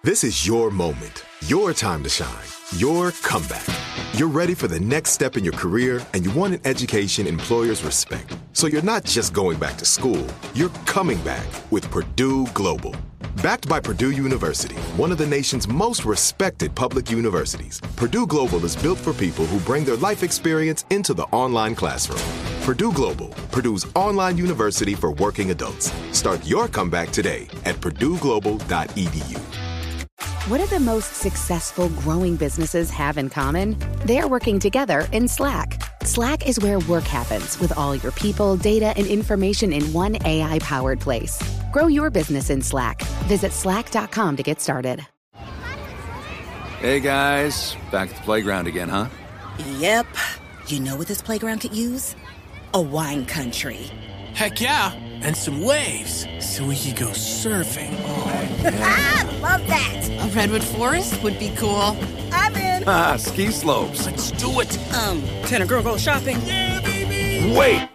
This is your moment, your time to shine, your comeback. You're ready for the next step in your career, and you want an education employers respect. So you're not just going back to school, you're coming back with Purdue Global. Backed by Purdue University, one of the nation's most respected public universities, Purdue Global is built for people who bring their life experience into the online classroom. Purdue Global, Purdue's online university for working adults. Start your comeback today at purdueglobal.edu. What do the most successful growing businesses have in common? They're working together in Slack. Slack is where work happens with all your people, data, and information in one AI-powered place. Grow your business in Slack. Visit slack.com to get started. Hey guys, back at the playground again, huh? Yep. You know what this playground could use? A wine country. Heck yeah, and some waves so we could go surfing. Oh, yeah. Ah, love that. A redwood forest would be cool. I'm in. Ah, ski slopes. Let's do it. Can a girl go shopping? Yeah, baby. Wait!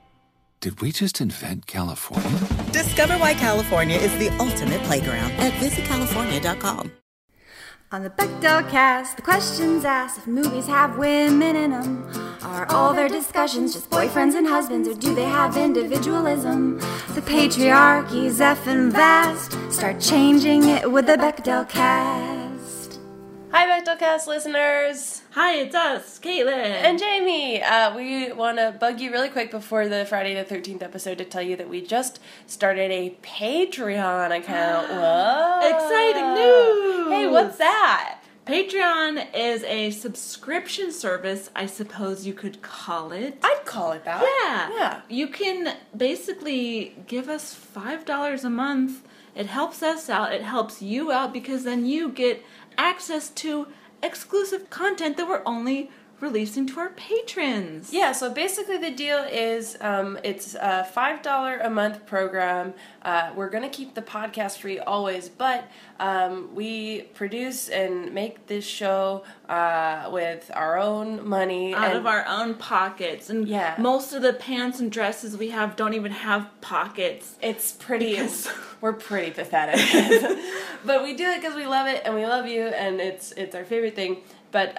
Did we just invent California? Discover why California is the ultimate playground at visitcalifornia.com. On the Bechdel cast, the questions asked if movies have women in them. Are all their discussions just boyfriends and husbands, or do they have individualism? The patriarchy's effing vast. Start changing it with the Bechdel cast. Hi, Bechdel listeners. Hi, it's us, Caitlin. And Jamie. We want to bug you really quick before the Friday the 13th episode to tell you that we just started a Patreon account. Whoa. Exciting news! Hey, what's that? Patreon is a subscription service, I suppose you could call it. I'd call it that. Yeah. You can basically give us $5 a month. It helps us out. It helps you out because then you get access to exclusive content that we're only releasing to our patrons. Yeah, so basically the deal is it's a $5 a month program. We're going to keep the podcast free always, but we produce and make this show with our own money. Out of our own pockets. And yeah. Most of the pants and dresses we have don't even have pockets. It's pretty, we're pretty pathetic. But we do it because we love it and we love you and it's our favorite thing. But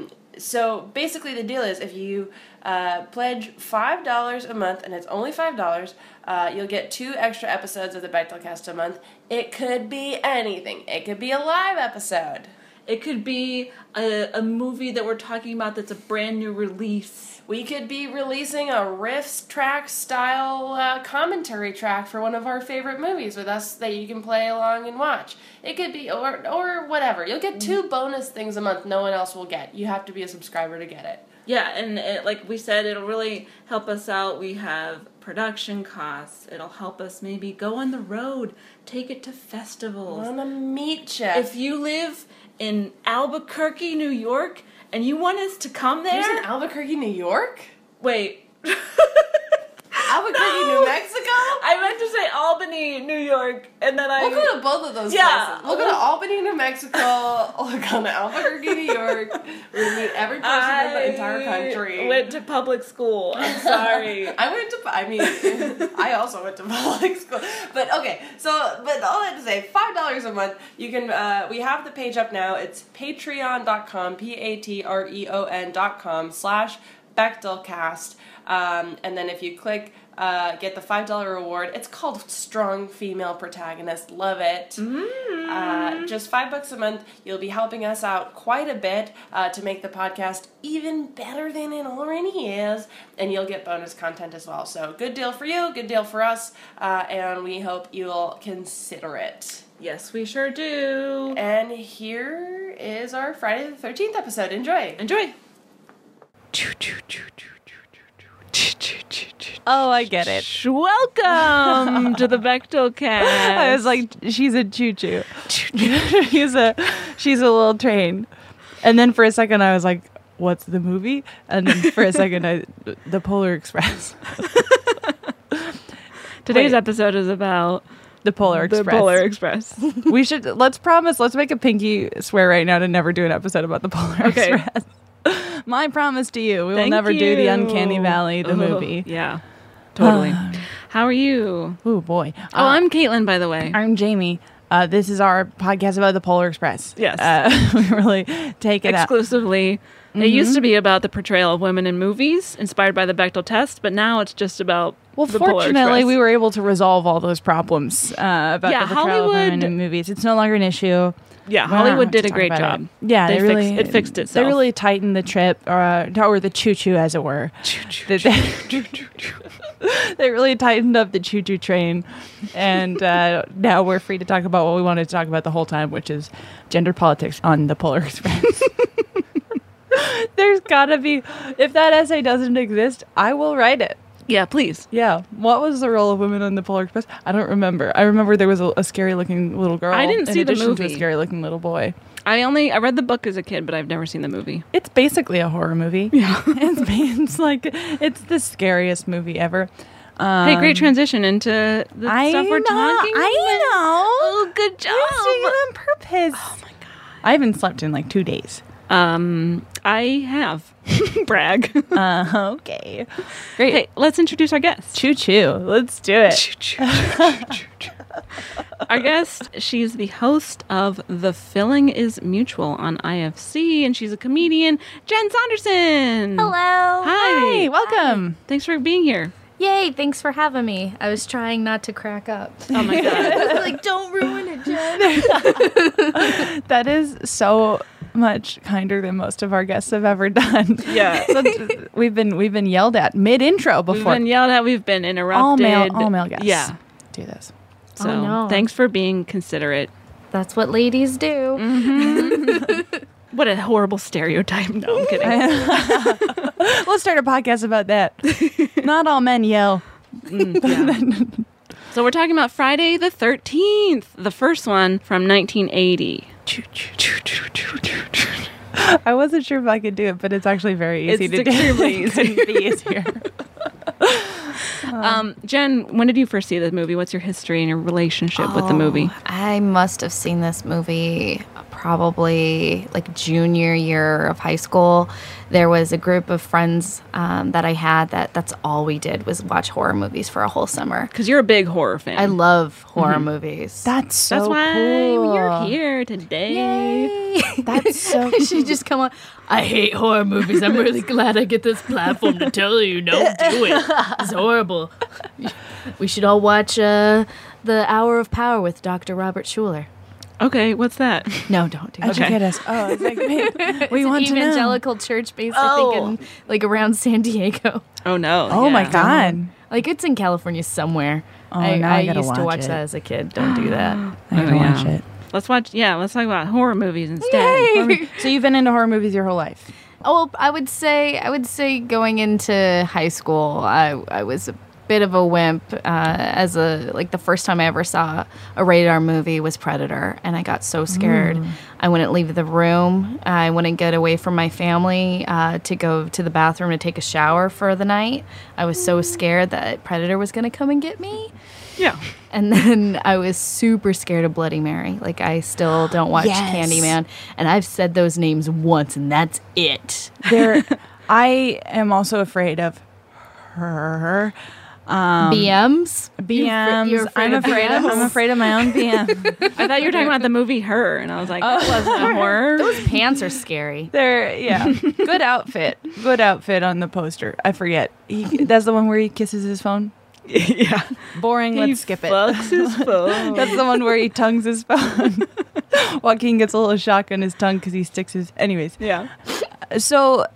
so basically the deal is if you pledge $5 a month, and it's only $5, you'll get 2 extra episodes of the Bechdelcast a month. It could be anything. It could be a live episode. It could be a movie that we're talking about that's a brand new release. We could be releasing a riffs track style commentary track for one of our favorite movies with us that you can play along and watch. It could be, or whatever. You'll get 2 bonus things a month no one else will get. You have to be a subscriber to get it. Yeah, and like we said, it'll really help us out. We have production costs. It'll help us maybe go on the road, take it to festivals. I want to meet you. If you live in Albuquerque, New York, and you want us to come there... You're in Albuquerque, New York? Wait. Albuquerque, New Mexico? I meant to say Albany, New York, and then We'll go to both of those places. We'll go to Albany, New Mexico. We'll go to Albuquerque, New York. We'll meet every person in the entire country. I went to public school. I'm sorry. I also went to public school. But okay, but all that to say, $5 a month, you can, we have the page up now. It's patreon.com, patreon.com/Bechdelcast. And then if you click get the $5 reward, it's called Strong Female Protagonist. Love it. Just $5 a month. You'll be helping us out quite a bit to make the podcast even better than it already is. And you'll get bonus content as well. So good deal for you, good deal for us. And we hope you'll consider it. Yes, we sure do. And here is our Friday the 13th episode. Enjoy. Enjoy. Oh, I get it. Welcome to the Bechdel cast. I was like, she's a choo-choo. she's a little train. And then for a second I was like, what's the movie? And then for a second the Polar Express. Today's episode is about the Polar Express. The Polar Express. Let's make a pinky swear right now to never do an episode about the Polar Express. My promise to you, we will never do the Uncanny Valley, the movie. Yeah, totally. How are you? Oh, boy. I'm Caitlin, by the way. I'm Jamie. This is our podcast about the Polar Express. Yes. We really take it exclusively. It used to be about the portrayal of women in movies, inspired by the Bechdel test, but now it's just about the Polar fortunately, Express. we were able to resolve all those problems about the portrayal of women in movies. It's no longer an issue. Yeah, We don't Hollywood have to did a talk great about job. it. Yeah, it fixed itself. They really tightened the trip, or the choo-choo, as it were. They really tightened up the choo-choo train, and now we're free to talk about what we wanted to talk about the whole time, which is gender politics on the Polar Express. There's gotta be, if that essay doesn't exist, I will write it. Yeah, please. Yeah. What was the role of women on the Polar Express? I don't remember. I remember there was a scary-looking little girl. I didn't see the in addition to movie. a scary-looking little boy. I read the book as a kid, but I've never seen the movie. It's basically a horror movie. Yeah. It's the scariest movie ever. Hey, great transition into the stuff we're talking about. I know. Oh, good job. You're doing it on purpose. Oh my god. I haven't slept in like 2 days. I have. Brag. Okay. Great. Hey, let's introduce our guest. Choo choo. Let's do it. Our guest, she's the host of The Filling is Mutual on IFC, and she's a comedian, Jen Saunderson. Hello. Hi. Welcome. Thanks for being here. Yay, thanks for having me. I was trying not to crack up. Oh my god. Like, don't ruin it, Jen. That is so much kinder than most of our guests have ever done. Yeah. we've been yelled at mid-intro before. We've been yelled at, we've been interrupted. All male guests. Yeah. Do this. So Oh, no. thanks for being considerate. That's what ladies do. What a horrible stereotype. No, I'm kidding. Let's start a podcast about that. Not all men yell. Yeah. So we're talking about Friday the 13th, the first one from 1980. I wasn't sure if I could do it, but it's actually very easy to do. extremely It couldn't be easier. Jen, when did you first see the movie? What's your history and your relationship with the movie? I must have seen this movie probably like junior year of high school. There was a group of friends that I had that's all we did was watch horror movies for a whole summer. Because you're a big horror fan. I love horror movies. That's so That's why cool. you're here today. Yay. That's so I should just come on. I hate horror movies. I'm really glad I get this platform to tell you, don't do it. It's horrible. We should all watch The Hour of Power with Dr. Robert Schuller. Okay, what's that? No, don't do that. Educate us. Oh, it's like, wait, we want It's an to know. evangelical church based, I think, in, like around San Diego. Oh, no. Oh my Yeah. God. Like, it's in California somewhere. Oh, now I gotta used to watch watch it. that as a kid. Don't do that. I gotta yeah. watch it. Let's talk about horror movies instead. So you've been into horror movies your whole life? Oh, well, I would say going into high school, I was a bit of a wimp. The first time I ever saw a rated R movie was Predator, and I got so scared. I wouldn't leave the room. I wouldn't get away from my family to go to the bathroom to take a shower for the night. I was so scared that Predator was going to come and get me. Yeah. And then I was super scared of Bloody Mary. Like, I still don't watch Yes. Candyman. And I've said those names once, and that's it. I am also afraid of her. BMs? BMs. You're afraid of BMs? I'm afraid of my own BM. I thought you were talking about the movie Her, and I was like, that wasn't a horror. Those pants are scary. Yeah. Good outfit. Good outfit on the poster. I forget. That's the one where he kisses his phone. Yeah. Boring. Let's skip it. Fucks his phone. That's the one where he tongues his phone. Joaquin gets a little shock on his tongue because he sticks his. Anyways. Yeah. So,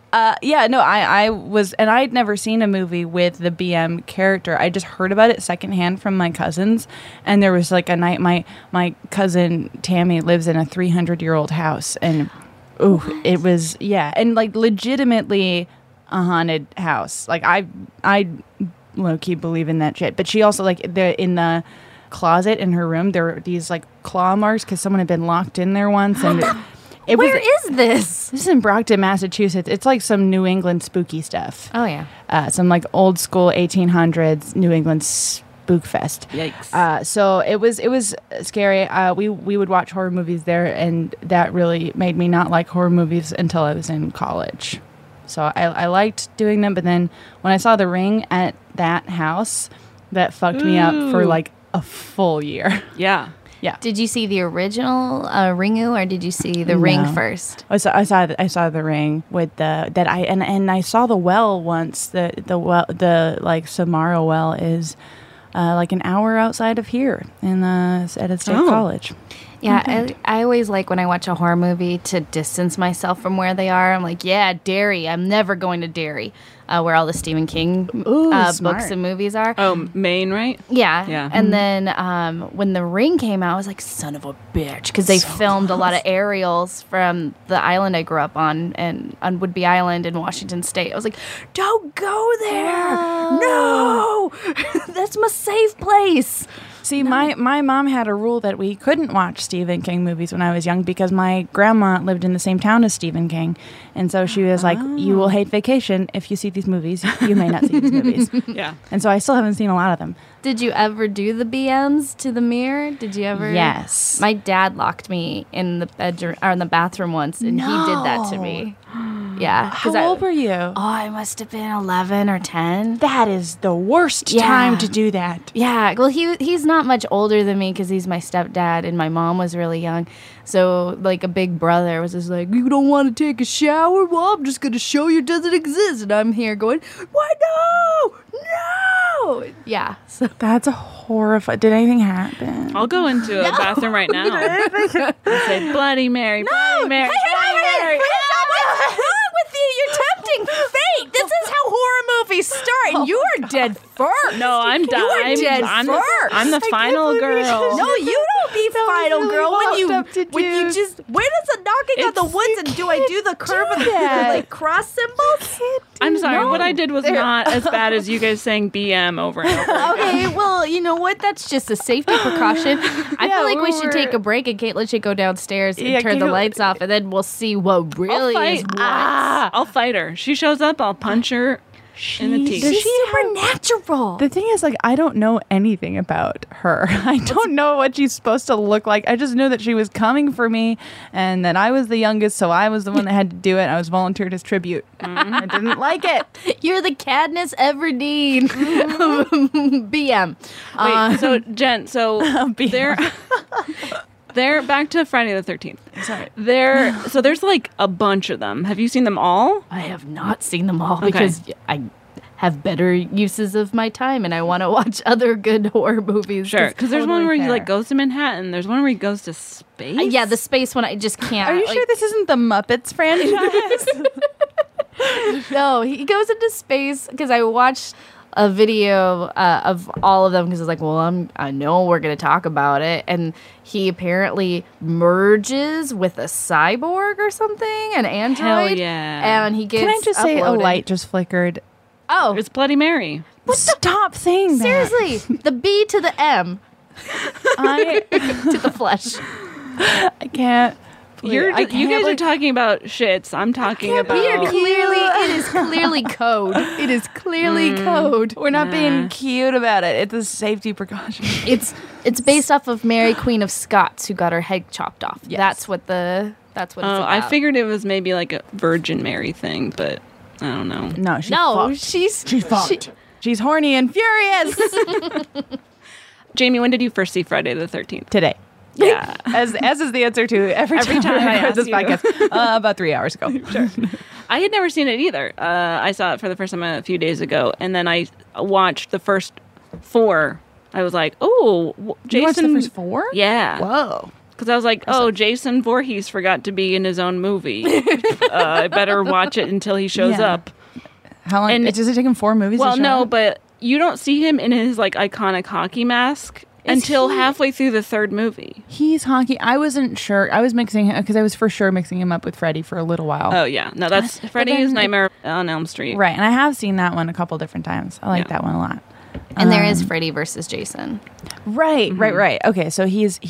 I was, and I'd never seen a movie with the BM character. I just heard about it secondhand from my cousins. And there was like a night, my cousin Tammy lives in a 300-year-old house. And, it was, and like legitimately a haunted house. Like, I low-key believe in that shit. But she also, like, in the closet in her room, there were these, like, claw marks because someone had been locked in there once. And Where is this? This is in Brockton, Massachusetts. It's like some New England spooky stuff. Oh, yeah. Some, like, old-school 1800s New England spook fest. Yikes. So it was scary. We would watch horror movies there, and that really made me not like horror movies until I was in college. So I liked doing them, but then when I saw The Ring at that house, that fucked me up for like a full year. Yeah. Yeah. Did you see the original Ringu, or did you see the Ring first? I saw the Ring with I saw the well once. The like Samara well is like an hour outside of here at a state college. Yeah, Okay. I always like when I watch a horror movie to distance myself from where they are. I'm like, yeah, Derry. I'm never going to Derry, where all the Stephen King books and movies are. Oh, Maine, right? Yeah. Yeah. And then when The Ring came out, I was like, son of a bitch. Because they filmed a lot of aerials from the island I grew up on Whidbey Island in Washington State. I was like, don't go there. No. That's my safe place. See, my mom had a rule that we couldn't watch Stephen King movies when I was young because my grandma lived in the same town as Stephen King. And so she was like, you will hate Vacation if you see these movies. You may not see these movies. Yeah. And so I still haven't seen a lot of them. Did you ever do the BMs to the mirror? Did you ever? Yes. My dad locked me in the bedroom or in the bathroom once, and he did that to me. Yeah. How old were you? Oh, I must have been 11 or 10. That is the worst time to do that. Yeah. Well, he's not much older than me because he's my stepdad, and my mom was really young. So, like, a big brother was just like, you don't want to take a shower? Well, I'm just going to show you it doesn't exist. And I'm here going, what? No! No! Yeah. So that's a horrifying. Did anything happen? I'll go into a bathroom right now. and say, Bloody Mary, Bloody Mary, Bloody Mary. What's wrong with you? You're tempting fate. This is how horror movies start, and you are dead first. No, I'm done. You are dead first. I'm the final girl. No, you don't be final girl when you just. Where does the knocking on the woods and do I do the curve of the like cross symbols? I'm sorry. What I did was not as bad as you guys saying BM over and over. Okay, well, you know what? That's just a safety precaution. I feel like we should take a break, and Caitlin should go downstairs and turn the lights off, and then we'll see what really is what. I'll fight her. She shows up, I'll punch her in the teeth. She's supernatural. The thing is, like, I don't know anything about her. I don't know what she's supposed to look like. I just know that she was coming for me and that I was the youngest, so I was the one that had to do it. I was volunteered as tribute. I didn't like it. You're the Katniss Everdeen. BM. Wait, so, Jen, they're back to Friday the 13th. Sorry. So there's like a bunch of them. Have you seen them all? I have not seen them all because I have better uses of my time and I want to watch other good horror movies. Sure, because there's one where he like goes to Manhattan. There's one where he goes to space. Yeah, the space one I just can't. Are you sure this isn't the Muppets franchise? No, he goes into space because I watched a video of all of them because it's like, well, I know we're going to talk about it. And he apparently merges with a cyborg or something, an android. Hell yeah. And he gets Can I just say a light just flickered? Oh. It's Bloody Mary. Stop saying that. Seriously. The B to the M. To the flesh. I can't. You guys are talking about shits. I'm talking about. It is clearly code. It is clearly code. We're not being cute about it. It's a safety precaution. It's based off of Mary Queen of Scots who got her head chopped off. Yes. That's what it's about. I figured it was maybe like a Virgin Mary thing, but I don't know. No, she's fucked. She's horny and furious. Jamie, when did you first see Friday the 13th? Today. Yeah. As is the answer to every time I ask this you. podcast. About 3 hours ago. Sure. I had never seen it either. I saw it for the first time a few days ago, and then I watched the first 4. I was like, oh, Jason. You watched the first 4? Yeah. Whoa. Because I was like, Jason Voorhees forgot to be in his own movie. I better watch it until he shows up. How long? Does it take him 4 movies? Well, to show no, up? but you don't see him in his like iconic hockey mask until halfway through the 3rd movie. He's hockey. I wasn't sure. I was mixing him because I was for sure mixing him up with Freddy for a little while. Oh yeah, no, that's Freddy's Nightmare on Elm Street. Right, and I have seen that one a couple different times. I like that one a lot. And there is Freddy versus Jason. Right. Okay, so he's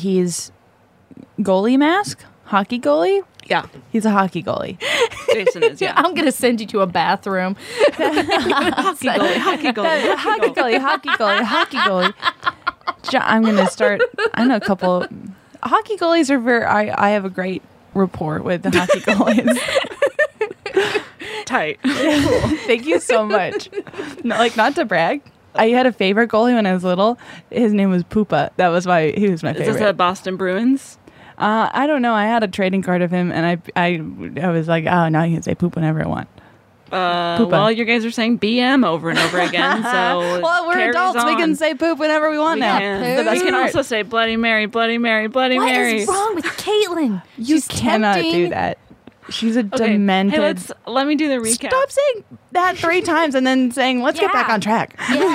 goalie mask, hockey goalie. Yeah, he's a hockey goalie. Jason is. Yeah, I'm gonna send you to a bathroom. Hockey goalie. I'm gonna start. I know a couple. Hockey goalies are very. I have a great rapport with the hockey goalies. Tight. Cool. Thank you so much. No, not to brag. I had a favorite goalie when I was little. His name was Poopa. He was my Is favorite. this at Boston Bruins? I don't know. I had a trading card of him, and I was like, oh, now you can say poop whenever I want. Well, you guys are saying BM over and over again, so well, we're adults. We can say poop whenever we want now. You can also say Bloody Mary, Bloody Mary, Bloody Mary. What is wrong with Caitlin? You cannot do that. She's a demented. Hey, let me do the recap. Stop saying that 3 times and then saying, let's get back on track. Yeah.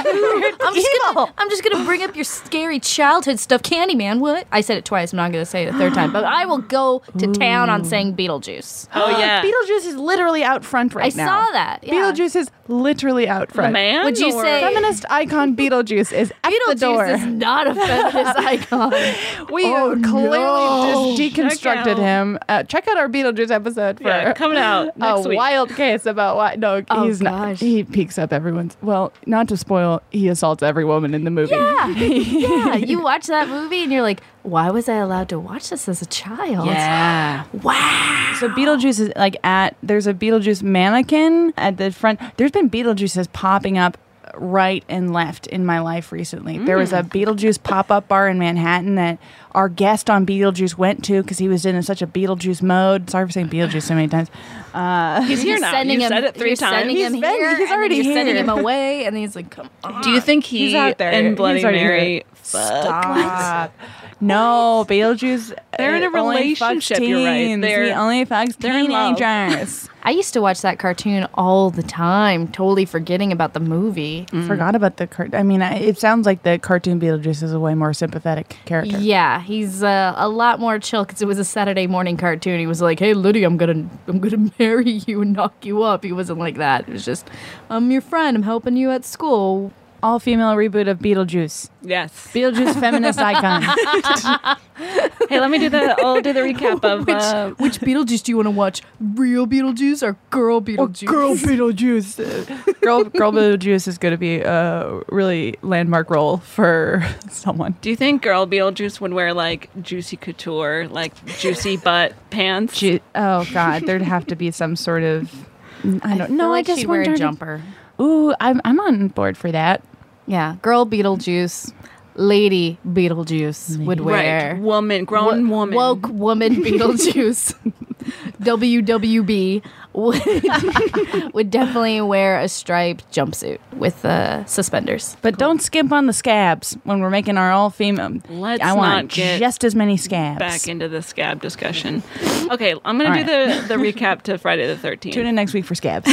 I'm just gonna bring up your scary childhood stuff. Candyman, what? I said it twice. I'm not gonna say it the third time. But I will go to town on saying Beetlejuice. Oh, yeah. Beetlejuice is literally out front right now. I saw that. Yeah. Beetlejuice is literally out front. The man? Would you say feminist icon Beetlejuice is at the door? Beetlejuice is not a feminist icon. We clearly just deconstructed him. Check out our Beetlejuice episode for coming out next week. Wild case about why. No, he's not. He peeks up everyone's. Well, not to spoil, he assaults every woman in the movie. Yeah, yeah. You watch that movie and you're like, why was I allowed to watch this as a child? Yeah. Wow. So Beetlejuice is like there's a Beetlejuice mannequin at the front. There's been Beetlejuices popping up right and left in my life recently. There was a Beetlejuice pop-up bar in Manhattan that our guest on Beetlejuice went to because he was in such a Beetlejuice mode. Sorry for saying Beetlejuice so many times. He's here now. You said it 3 times. He's already here. Sending him away, and he's like, come on. Do you think he's out there and Bloody Mary? Stop. No, Beetlejuice. They're in a relationship. You're right. He only fucks teenagers. I used to watch that cartoon all the time, totally forgetting about the movie. Forgot about the cartoon. I mean, it sounds like the cartoon Beetlejuice is a way more sympathetic character. Yeah, he's a lot more chill because it was a Saturday morning cartoon. He was like, "Hey, Liddy, I'm gonna marry you and knock you up." He wasn't like that. It was just, "I'm your friend. I'm helping you at school." All-female reboot of Beetlejuice. Yes. Beetlejuice feminist icon. Hey, I'll do the recap of which Beetlejuice do you want to watch? Real Beetlejuice or girl Beetlejuice? Girl Beetlejuice. Girl Beetlejuice is going to be a really landmark role for someone. Do you think girl Beetlejuice would wear like juicy couture, like juicy butt pants? Oh God, there'd have to be some sort of. I don't know. I like just she'd wear a jumper. Ooh, I'm on board for that. Yeah, girl Beetlejuice, lady Beetlejuice would wear. Right. Grown woman. Woke woman Beetlejuice. WWB would definitely wear a striped jumpsuit with suspenders. But don't skimp on the scabs when we're making our all-female. I want just as many scabs. Back into the scab discussion. Okay, I'm going to do the recap to Friday the 13th. Tune in next week for scabs.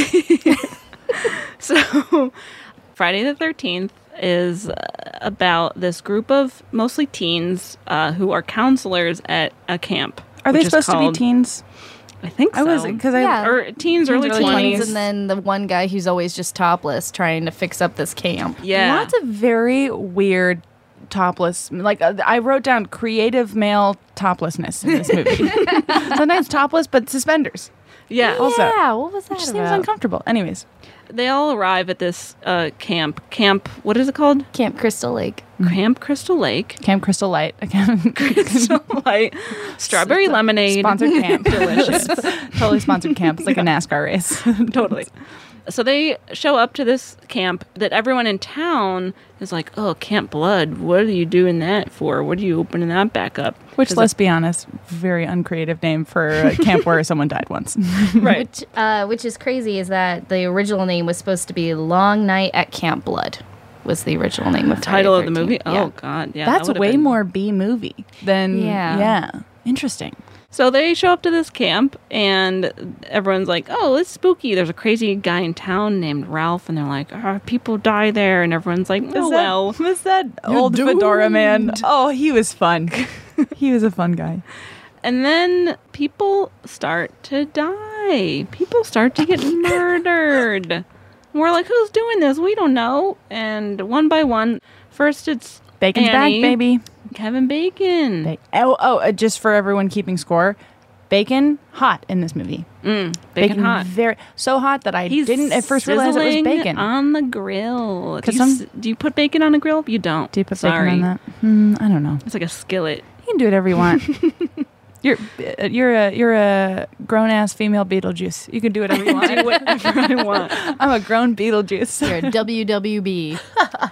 So, Friday the 13th is about this group of mostly teens who are counselors at a camp. Are they supposed to be teens? I think so. Or teens, early 20s. And then the one guy who's always just topless trying to fix up this camp. Yeah. Lots of very weird topless. Like, I wrote down creative male toplessness in this movie. Sometimes topless, but suspenders. Yeah. Also. Yeah, what was that Which about? seems uncomfortable. Anyways. They all arrive at this camp. Camp, what is it called? Camp Crystal Lake. Camp Crystal Lake. Camp Crystal Light. Crystal Light. Strawberry lemonade. Sponsored camp. Delicious. Totally sponsored camp. It's like a NASCAR race. Totally. So they show up to this camp that everyone in town is like, oh, Camp Blood, what are you doing that for? What are you opening that back up? Which, let's be honest, very uncreative name for a camp where someone died once. Right. Which is crazy is that the original name was supposed to be Long Night at Camp Blood. Was the original name of title of the 13th. movie? Yeah. Oh, God. Yeah, That's way more B movie than, yeah. Interesting. So they show up to this camp, and everyone's like, oh, it's spooky. There's a crazy guy in town named Ralph, and they're like, people die there, and everyone's like, Was that old fedora man? Oh, he was fun. He was a fun guy. And then people start to die. People start to get murdered. We're like, who's doing this? We don't know. And one by one, first it's Bacon's Annie, back, baby. Kevin Bacon. Just for everyone keeping score, Bacon hot in this movie. Bacon hot. So hot that I didn't at first realize it was bacon. On the grill. Do you put bacon on a grill? You don't. Do you put bacon on that? I don't know. It's like a skillet. You can do whatever you want. You're a grown ass female Beetlejuice. You can do whatever you want. Do whatever I want. I'm a grown Beetlejuice. You're a WWB.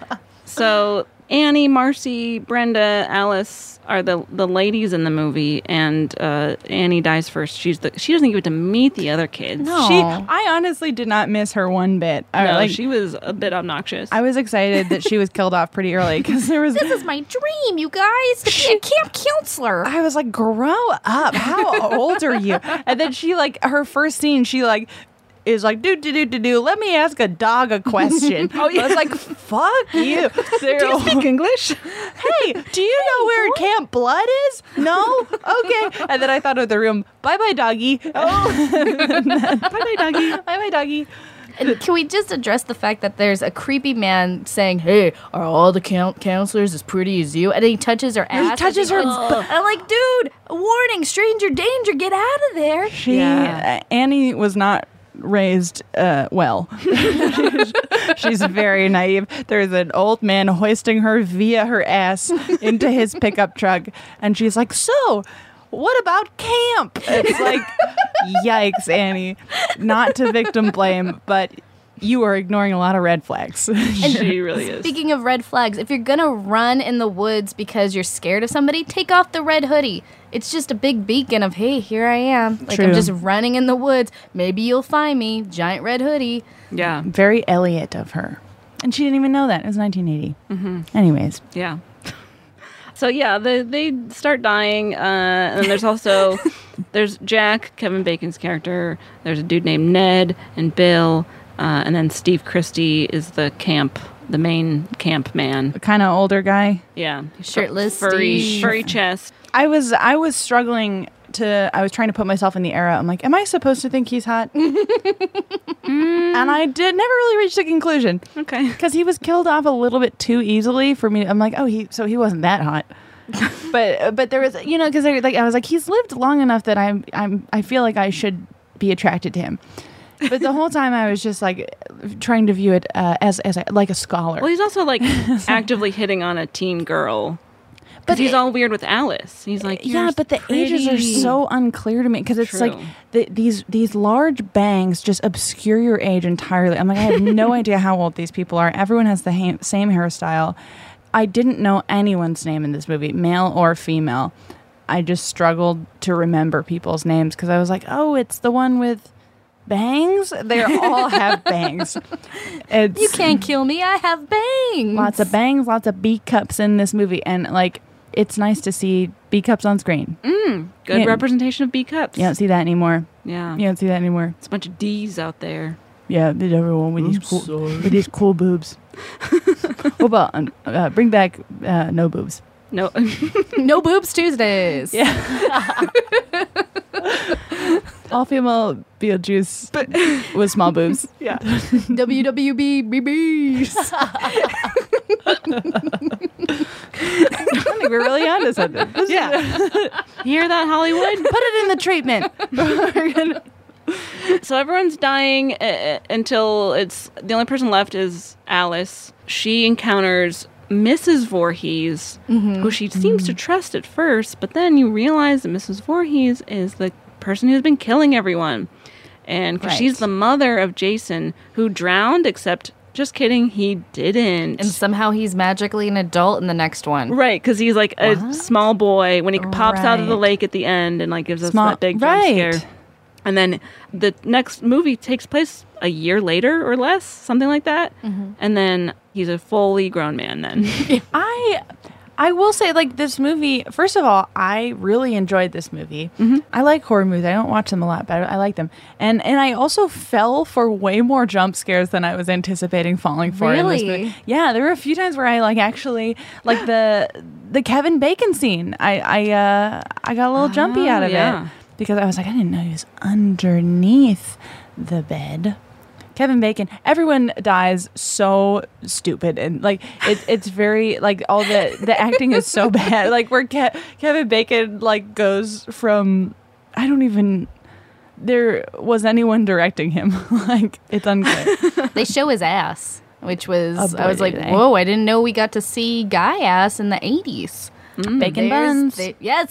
So Annie, Marcy, Brenda, Alice are the ladies in the movie, and Annie dies first. She doesn't get to meet the other kids. No. I honestly did not miss her one bit. No, she was a bit obnoxious. I was excited that she was killed off pretty early because there was. This is my dream, you guys, to be a camp counselor. I was like, grow up. How old are you? And then she her first scene, she is like, do. Let me ask a dog a question. I was like, fuck you. Do you speak English? Hey, do you know where Camp Blood is? No? Okay. And then I thought of the room. Bye-bye, doggy. Bye-bye, doggy. Bye-bye, doggy. And can we just address the fact that there's a creepy man saying, "Hey, are all the counselors as pretty as you?" And then he touches her ass. He touches her. And I'm like, dude, warning, stranger danger, get out of there. Annie was not raised well. She's very naive. There's an old man hoisting her via her ass into his pickup truck, and she's like, "So, what about camp?" It's like, yikes, Annie. Not to victim blame, but you are ignoring a lot of red flags. She really is. Speaking of red flags, if you're gonna run in the woods because you're scared of somebody, take off the red hoodie. It's just a big beacon of, hey, here I am. Like, True. I'm just running in the woods. Maybe you'll find me. Giant red hoodie. Yeah. Very Elliot of her. And she didn't even know that. It was 1980. Mm-hmm. Anyways. Yeah. So, yeah, they start dying. And there's also, there's Jack, Kevin Bacon's character. There's a dude named Ned and Bill. And then Steve Christie is the main camp man. Kind of older guy. Yeah. Shirtless, furry chest. I was struggling I was trying to put myself in the era. I'm like, am I supposed to think he's hot? And I never really reached a conclusion. Okay. Because he was killed off a little bit too easily for me. I'm like, so he wasn't that hot. but there was, because I was like, he's lived long enough that I feel like I should be attracted to him. But the whole time I was just like trying to view it as like a scholar. Well, he's also like actively hitting on a teen girl. But he's all weird with Alice. He's like, yeah, but the ages are so unclear to me because it's like these large bangs just obscure your age entirely. I'm like, I have no idea how old these people are. Everyone has the same hairstyle. I didn't know anyone's name in this movie, male or female. I just struggled to remember people's names because I was like, oh, it's the one with bangs. They all have bangs. You can't kill me. I have bangs. Lots of bangs, lots of B cups in this movie, and like. It's nice to see B cups on screen. Good representation of B cups. You don't see that anymore. Yeah. You don't see that anymore. It's a bunch of D's out there. Yeah, there's everyone with these cool boobs. What about bring back no boobs? No. No boobs Tuesdays. Yeah. All female Beetlejuice with small boobs. Yeah. WWB BBs. I think we're really onto something. Yeah. You hear that, Hollywood? Put it in the treatment. So everyone's dying until the only person left is Alice. She encounters Mrs. Voorhees, who she seems to trust at first, but then you realize that Mrs. Voorhees is the person who's been killing everyone. And she's the mother of Jason, who drowned, except, just kidding, he didn't. And somehow he's magically an adult in the next one. Right, because he's like a small boy when he pops out of the lake at the end and like gives us that big jump scare. And then the next movie takes place a year later or less, something like that. And then he's a fully grown man then. I will say, like, this movie, first of all, I really enjoyed this movie. I like horror movies. I don't watch them a lot, but I like them. And I also fell for way more jump scares than I was anticipating falling for in this movie. Yeah, there were a few times where I, like, actually, like, the Kevin Bacon scene, I got a little jumpy out of it. Because I was like, I didn't know he was underneath the bed. Kevin Bacon, everyone dies so stupid, and like it's very like all the acting is so bad. Like where Kevin Bacon like goes from there was anyone directing him. Like it's unclear. They show his ass, which was I was like, whoa! I didn't know we got to see guy ass in the 80s. Bacon buns. Yes.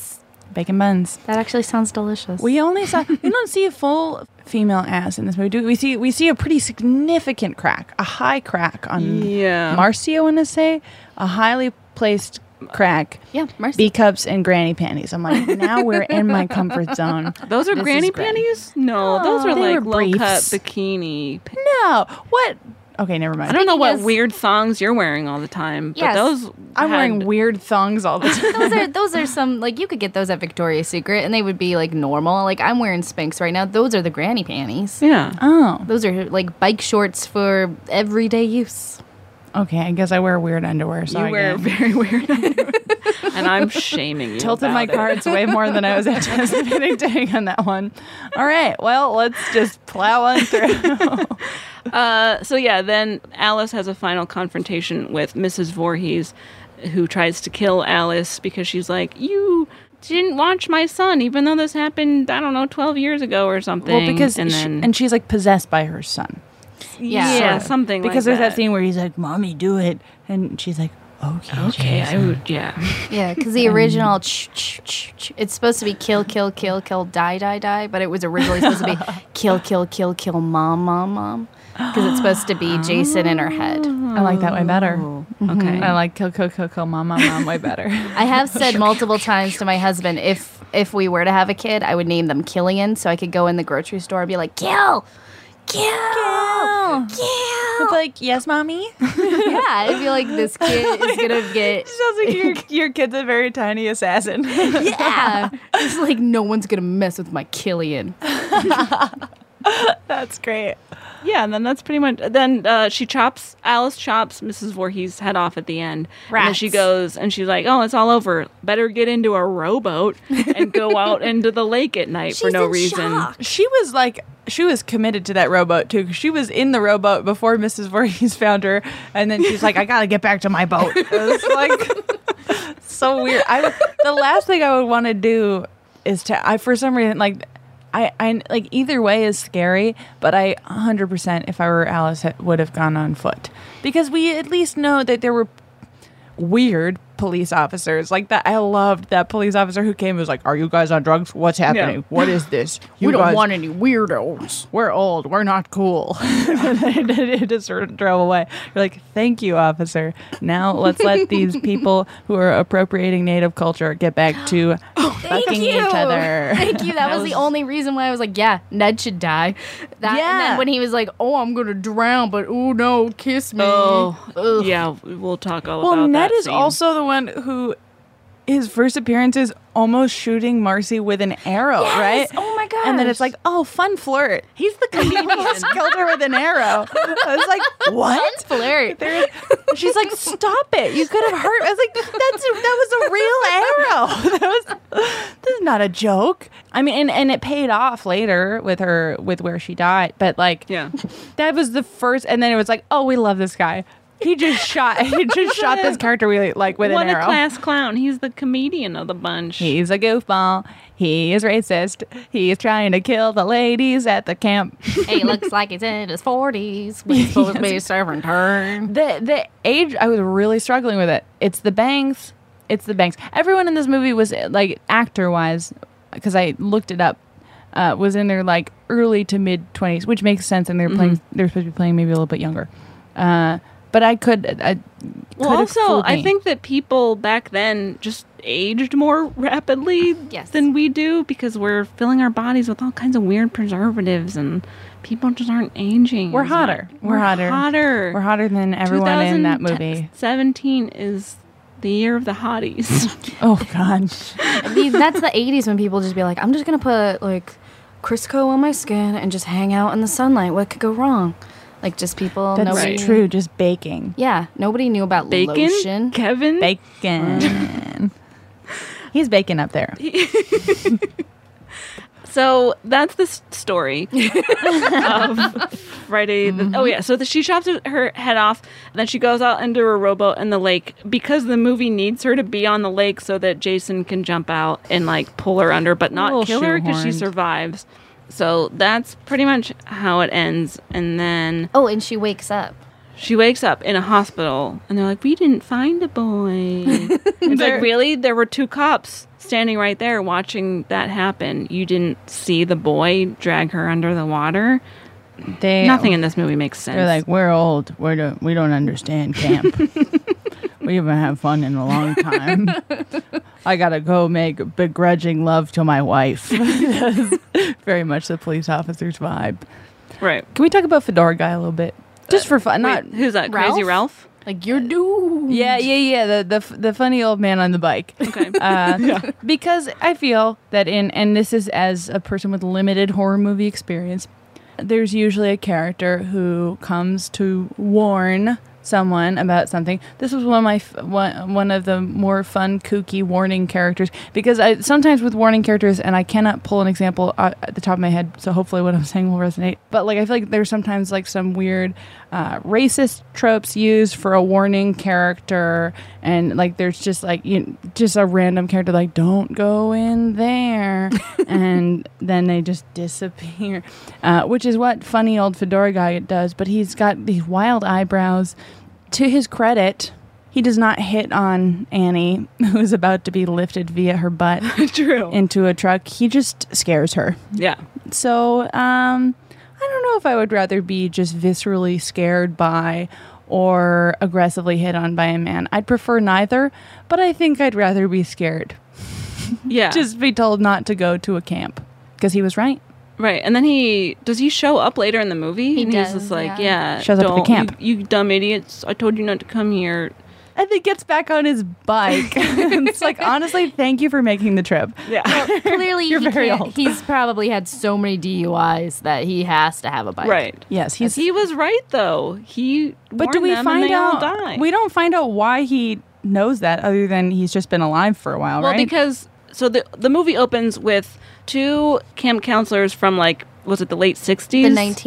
Bacon buns. That actually sounds delicious. We don't see a full female ass in this movie. We see a pretty significant crack, a high crack on Marcy, I want to say, a highly placed crack. Yeah, Marcy. B cups and granny panties. I'm like, now we're in my comfort zone. Those are This granny is great. panties? No, those are they like were low cut briefs. bikini. No, what? Okay, never mind. I don't know what as- weird thongs you're wearing all the time, but Yes. those I'm wearing weird thongs all the time. those are some, like, you could get those at Victoria's Secret and they would be like normal. Like, I'm wearing Spanx right now. Those are the granny panties. Yeah. Oh. Those are like bike shorts for everyday use. Okay, I guess I wear weird underwear. So You I wear get very weird underwear. And I'm shaming you. tilted my about it. cards way more than I was anticipating doing on that one. All right, well, let's just plow on through. So yeah, then Alice has a final confrontation with Mrs. Voorhees, who tries to kill Alice because she's like, you didn't watch my son, even though this happened, I don't know, 12 years ago or something. Well, because and she's like possessed by her son. Yeah. Something Because like there's that scene where he's like, "Mommy, do it," and she's like, "Okay, I would, yeah. Yeah, because the original it's supposed to be kill, kill, kill, kill, die, die, die, but it was originally supposed to be kill, kill, kill, kill, mom, mom, mom. Because it's supposed to be Jason in her head. I like that way better. Okay. I like kill, kill, kill, kill, mom way better. I have said multiple times to my husband, if we were to have a kid, I would name them Killian, so I could go in the grocery store and be like, kill, kill, kill. It's like, yes, mommy. Yeah, I feel like this kid is gonna get. Sounds like your kid's a very tiny assassin. Yeah, it's like no one's gonna mess with my Killian. That's great. Yeah, and then that's pretty much. Then Alice chops Mrs. Voorhees' head off at the end. And then she Rats. goes and she's like, "Oh, it's all over. Better get into a rowboat and go out into the lake at night for no reason." She was committed to that rowboat too, because she was in the rowboat before Mrs. Voorhees found her, and then she's like, "I gotta get back to my boat." It was like so weird. The last thing I would want to do is for some reason, like, I like either way is scary, but I 100%, if I were Alice, would have gone on foot, because we at least know that there were weird police officers like that. I loved that police officer who came and was like, "Are you guys on drugs? What's happening? Yeah. What is this? We don't want any weirdos. We're old. We're not cool." They just sort of drove away. You're like, "Thank you, officer. Now let's let these people who are appropriating native culture get back to fucking each other." Thank you. That was the only reason why I was like, yeah, Ned should die. And then when he was like, "Oh, I'm gonna drown, but oh no, kiss me." Oh, yeah, we'll talk all about that. Well, Ned is scene. also the one who his first appearance is almost shooting Marcy with an arrow, right? Oh my gosh. And then it's like, oh, fun flirt. He's the comedian. Almost killed her with an arrow. I was like, what? flirt. She's like, stop it. You could have hurt. I was like, that was a real arrow. This is not a joke. I mean, and it paid off later with where she died. But like, Yeah. that was the first. And then it was like, oh, we love this guy. He just shot this character we like with What an arrow. a class clown. He's the comedian of the bunch. He's a goofball. He is racist. He's trying to kill the ladies at the camp. He looks like he's in his 40s. But he's supposed to be serving turn. The age, I was really struggling with it. It's the bangs. Everyone in this movie was like, actor-wise, because I looked it up, was in their like early to mid 20s, which makes sense. And they're supposed to be playing maybe a little bit younger. But I also, I think that people back then just aged more rapidly than we do, because we're filling our bodies with all kinds of weird preservatives, and people just aren't aging. We're hotter. We're hotter. We're hotter than everyone in that movie. 2017 is the year of the hotties. Oh, God. That's the 80s when people just be like, I'm just going to put like Crisco on my skin and just hang out in the sunlight. What could go wrong? Like, just people. That's true. Just baking. Yeah. Nobody knew about Bacon? lotion. Kevin? Bacon. He's baking up there. So that's the story of Friday. So she chops her head off, and then she goes out into a rowboat in the lake, because the movie needs her to be on the lake so that Jason can jump out and like pull her under, but not kill her, because she survives. So that's pretty much how it ends. And then... Oh, and she wakes up. She wakes up in a hospital, and they're like, "We didn't find a boy." It's like, really? There were 2 cops standing right there watching that happen. You didn't see the boy drag her under the water. Nothing in this movie makes sense. They're like, we're old. We don't understand camp. We haven't had fun in a long time. I gotta go make begrudging love to my wife. Very much the police officer's vibe. Right. Can we talk about Fedora Guy a little bit? Just for fun. Wait, who's that? Ralph? Crazy Ralph? Like, you're doomed. Yeah. The funny old man on the bike. Okay. Because I feel that and this is as a person with limited horror movie experience, there's usually a character who comes to warn someone about something. This was one of the more fun, kooky warning characters, because I sometimes with warning characters, and I cannot pull an example at the top of my head, so hopefully what I'm saying will resonate, but like I feel like there's sometimes like some weird racist tropes used for a warning character, and like there's just like just a random character like, don't go in there, and then they just disappear, which is what funny old Fedora Guy does, but he's got these wild eyebrows. To his credit, he does not hit on Annie, who's about to be lifted via her butt into a truck. He just scares her. Yeah. So, I don't know if I would rather be just viscerally scared by or aggressively hit on by a man. I'd prefer neither, but I think I'd rather be scared. Yeah. Just be told not to go to a camp. Because he was right. Right, and then does he show up later in the movie? He does, He's just like, shows up at the camp. You dumb idiots! I told you not to come here. And then gets back on his bike. It's like, honestly, thank you for making the trip. Yeah, well, clearly You're very old. He's probably had so many DUIs that he has to have a bike. Right. Yes, he was right though. But do we find out? We don't find out why he knows that, other than he's just been alive for a while, well, right? Well, because the movie opens with 2 camp counselors from was it the late 60s? The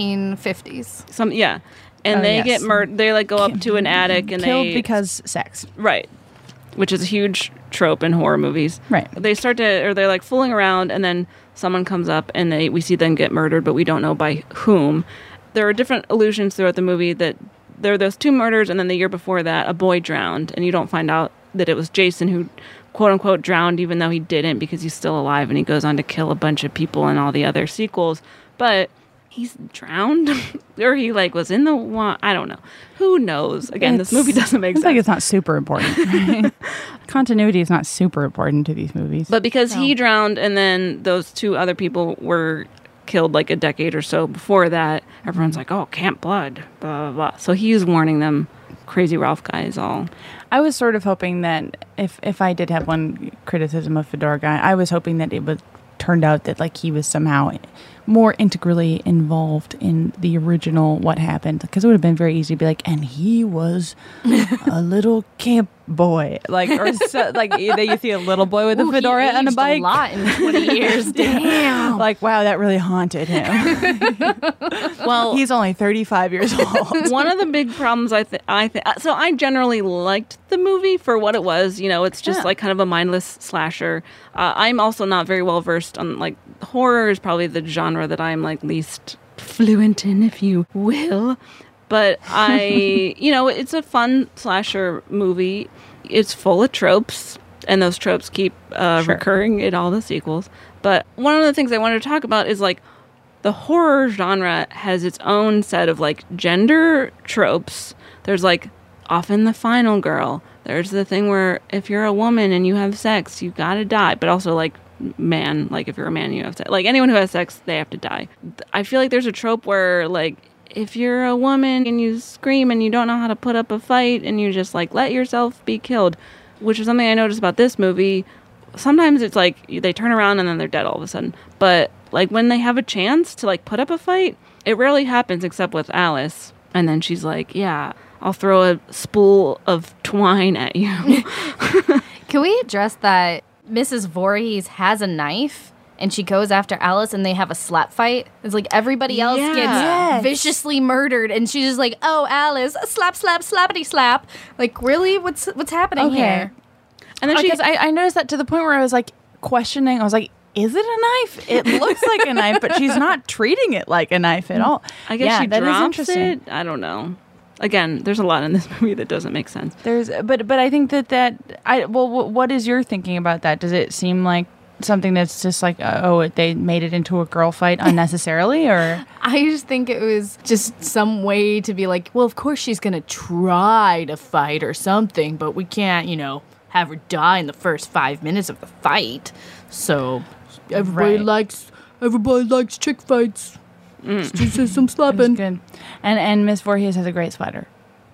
1950s. And they get murdered. They go up to an attic and killed because sex. Right. Which is a huge trope in horror movies. Right. They start they're fooling around, and then someone comes up and we see them get murdered, but we don't know by whom. There are different allusions throughout the movie that there are those 2 murders, and then the year before that, a boy drowned, and you don't find out that it was Jason who quote-unquote drowned, even though he didn't, because he's still alive, and he goes on to kill a bunch of people in all the other sequels. But he's drowned? Or he was in the water? I don't know. Who knows? Again, this movie doesn't make sense. It's not super important. Right? Continuity is not super important to these movies. But because he drowned, and then those 2 other people were killed a decade or so before that, everyone's like, oh, Camp Blood, blah, blah, blah. So he's warning them. Crazy Ralph Guy is all. I was sort of hoping that if I did have one criticism of Fedora Guy, I was hoping that it would turned out that he was somehow more integrally involved in the original what happened, because it would have been very easy to be like, and he was a little camp boy, you see a little boy with a fedora and a bike. A lot in 20 years. Damn. Wow, that really haunted him. Well, he's only 35 years old. One of the big problems I think so I generally liked the movie for what it was. It's just kind of a mindless slasher. I'm also not very well versed on horror is probably the genre that I'm least fluent in, if you will. But it's a fun slasher movie. It's full of tropes, and those tropes keep recurring in all the sequels. But one of the things I wanted to talk about is the horror genre has its own set of gender tropes. There's often the final girl. There's the thing where if you're a woman and you have sex, you gotta die. But also man, if you're a man, you have sex. Anyone who has sex, they have to die. I feel there's a trope where if you're a woman and you scream and you don't know how to put up a fight and you just let yourself be killed, which is something I noticed about this movie. Sometimes it's they turn around and then they're dead all of a sudden. But when they have a chance to put up a fight, it rarely happens except with Alice. And then she's yeah, I'll throw a spool of twine at you. Can we address that Mrs. Voorhees has a knife and she goes after Alice and they have a slap fight? It's everybody else gets viciously murdered and she's just oh, Alice, slap, slap, slappity slap. Really? What's happening here? And then I noticed that to the point where I was questioning. I was is it a knife? It looks like a knife, but she's not treating it like a knife at all. I guess she that is drops interesting. it. I don't know. Again, there's a lot in this movie that doesn't make sense. But I think what is your thinking about that? Does it seem like something that's just like, they made it into a girl fight unnecessarily, or? I just think it was just some way to be like, well, of course she's going to try to fight or something, but we can't, have her die in the first 5 minutes of the fight. So everybody likes chick fights. Just some slapping. Good. And Miss Voorhees has a great sweater.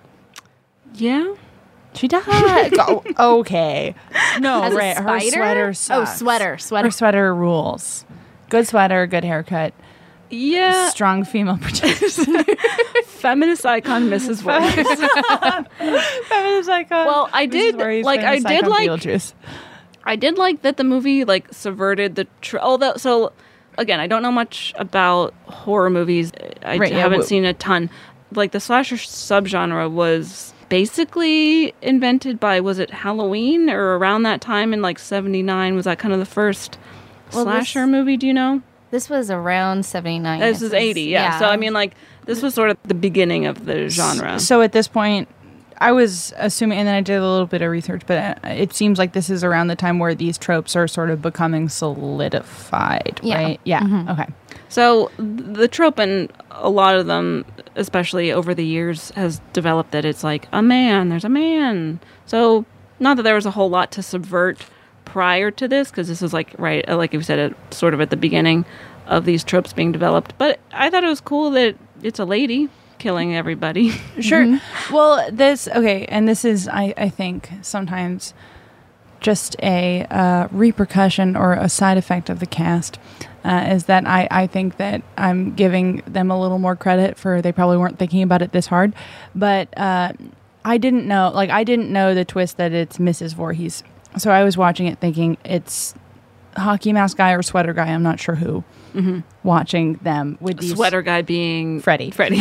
Yeah. She does. Okay. No, As a right. Her spider? sweater sucks. Oh, sweater. Her sweater rules. Good sweater, good haircut. Yeah. Strong female protection. Feminist icon Mrs. Voorhees. Feminist icon. Well, I did like Beetlejuice. I did like that the movie like subverted the so again, I don't know much about horror movies. I haven't seen a ton. Like the slasher subgenre was basically invented by, was it Halloween or around that time in like 79? Was that kind of the first slasher movie? Do you know? This was around 79. This is 80, yeah. So I mean, like, this was sort of the beginning of the genre. So at this point, I was assuming, and then I did a little bit of research, but it seems like this is around the time where these tropes are sort of becoming solidified, right? Yeah. Mm-hmm. Okay. So the trope, and a lot of them, especially over the years, has developed that it's like there's a man. So not that there was a whole lot to subvert prior to this, because this is like you said, sort of at the beginning of these tropes being developed. But I thought it was cool that it's a lady killing everybody. Sure. Mm-hmm. Well, this is, I think, sometimes just a repercussion or a side effect of the cast, is that I think that I'm giving them a little more credit for, they probably weren't thinking about it this hard, but I didn't know the twist that it's Mrs. Voorhees. So I was watching it thinking it's hockey mask guy or sweater guy, I'm not sure who. Mm-hmm. Watching them with these sweater guy being Freddie. Sweater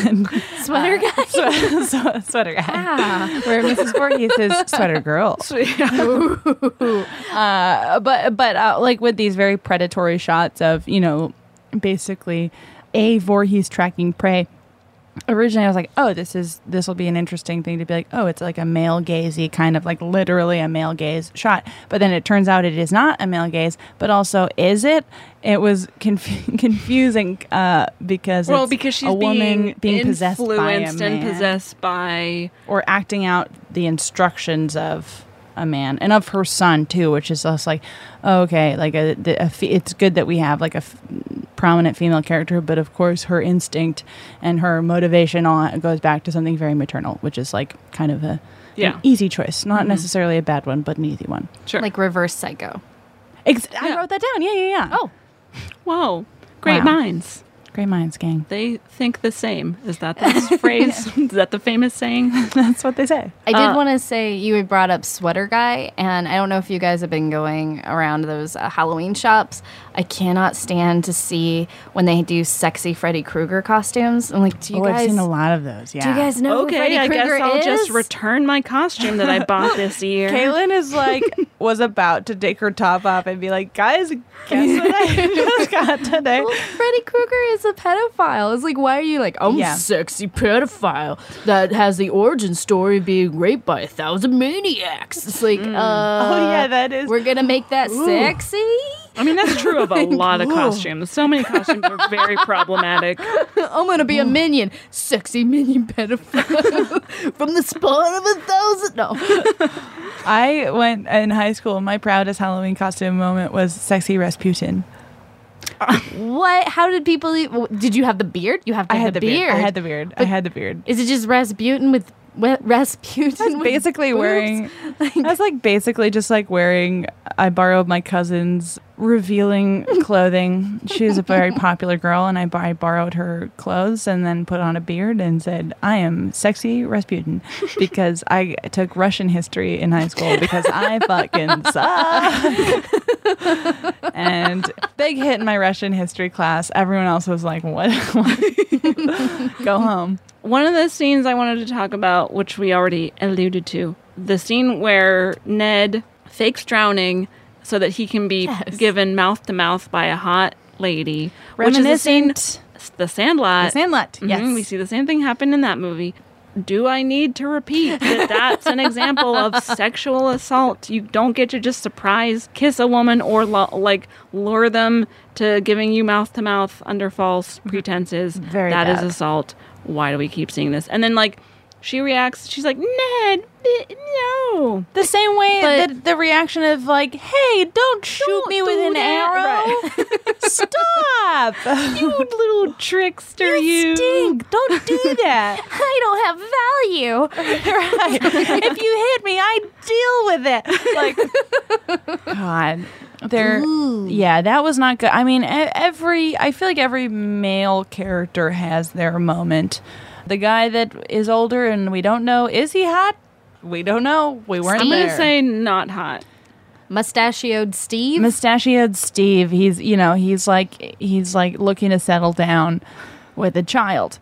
guy. Sweater guy. Ah. Where Mrs. Voorhees is sweater girl. But like with these very predatory shots of, basically a Voorhees tracking prey. Originally, I was like, this will be an interesting thing to be like, it's like a male gazy kind of like literally a male gaze shot. But then it turns out it is not a male gaze, but also is it? It was confusing because she's a woman being possessed by a man. And possessed by, or acting out the instructions of a man and of her son too, which is just like, okay, like it's good that we have like a prominent female character, but of course her instinct and her motivation goes back to something very maternal, which is like kind of an easy choice, not necessarily a bad one, but an easy one. Sure, like Reverse Psycho. I wrote that down. Yeah. Oh, whoa, great minds. Great minds, gang. They think the same. Is that the phrase? Is that the famous saying? That's what they say. I did want to say, you had brought up sweater guy, and I don't know if you guys have been going around those Halloween shops. I cannot stand to see when they do sexy Freddy Krueger costumes. I'm like, I've seen a lot of those, yeah. Do you guys know who Freddy Krueger is? I guess I'll just return my costume that I bought this year. Caitlin is like, was about to take her top off and be like, guys, guess what I just got today? Well, Freddy Krueger is a pedophile. It's like, why are you like, I'm a sexy pedophile that has the origin story of being raped by 1,000 maniacs. It's like, that is. We're gonna make that sexy? I mean, that's true of a lot of costumes. So many costumes are very problematic. I'm gonna be a minion. Sexy minion pedophile from the spawn of 1,000. No. I went in high school, my proudest Halloween costume moment was sexy Rasputin. What? How did people... Did you have the beard? You have to have the beard. I had the beard. I had the beard. Is it just Rasputin with... Rasputin I was basically wearing... I was like basically just like wearing... I borrowed my cousin's revealing clothing. She was a very popular girl, and I borrowed her clothes and then put on a beard and said, I am sexy Rasputin, because I took Russian history in high school because I fucking suck. And big hit in my Russian history class. Everyone else was like, what? Go home. One of the scenes I wanted to talk about, which we already alluded to, the scene where Ned fakes drowning so that he can be given mouth to mouth by a hot lady. Reminiscent. The Sandlot. The Sandlot, yes. We see the same thing happen in that movie. do I need to repeat that that's an example of sexual assault? You don't get to just surprise kiss a woman or lure them to giving you mouth-to-mouth under false pretenses. Very That bad. is assault. Why do we keep seeing this? And then, like, she reacts, she's like, Ned, no. The same way But- that the reaction of like, hey, don't shoot me with an arrow. Stop. You little trickster, you. Stink. Don't do that. I don't have value. Right. If you hit me, I deal with it. Like, God. Yeah, that was not good. I mean, I feel like every male character has their moment. The guy that is older and we don't know, is he hot? We don't know. We weren't I'm there. going to say not hot. Mustachioed Steve. Mustachioed Steve. He's like looking to settle down with a child.